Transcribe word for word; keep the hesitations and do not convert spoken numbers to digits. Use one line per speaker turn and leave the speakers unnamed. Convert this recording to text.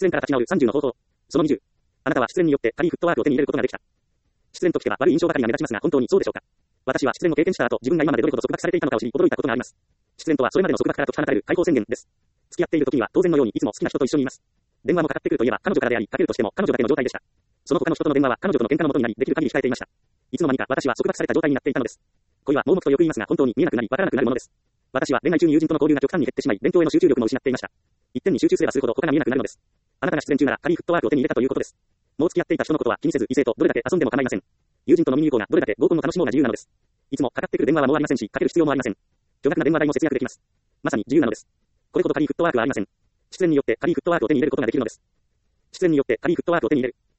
恋から立ち直るさんじゅうの方法。そのにじゅう。あなたは失恋によって軽いフットワークを手に入れることができた。失恋と聞けば悪い印象ばかりが目立ちますが、本当にそうでしょうか。私は失恋を経験した後、自分が今までどれほど束縛されていたのかを知り驚いたことがあります。失恋とはそれまでの束縛から解き放たれる解放宣言です。付き合っている時には当然のようにいつも好きな人と一緒にいます。電話もかかってくるといえば彼女からであり、かけるとしても彼女だけの状態でした。その他の人との電話は彼女との喧嘩の元になり、できる限り控えていました。いつの間にか私は束縛された状態になっていたのです。恋は盲目とよく言いますが、本当に見えなくなり、わからなくなるものです。私は恋愛中に友人との交流が極端に減ってしまい、勉強への集中力も失っていました。一点に集中すればするほど他が見えなくなるのです。あなたが失恋中なら軽いフットワークを手に入れたということです。もう付き合っていた人のことは気にせず異性とどれだけ遊んでも構いません。友人と飲みに行こうがどれだけ合コンを楽しもうが自由なのです。いつもかかってくる電話はもうありませんし、かける必要もありません。巨額な電話代も節約できます。まさに自由なのです。これほど軽いフットワークはありません。失恋によって軽いフットワークを手に入れることができるのです。失恋によって軽いフットワークを手に入れる。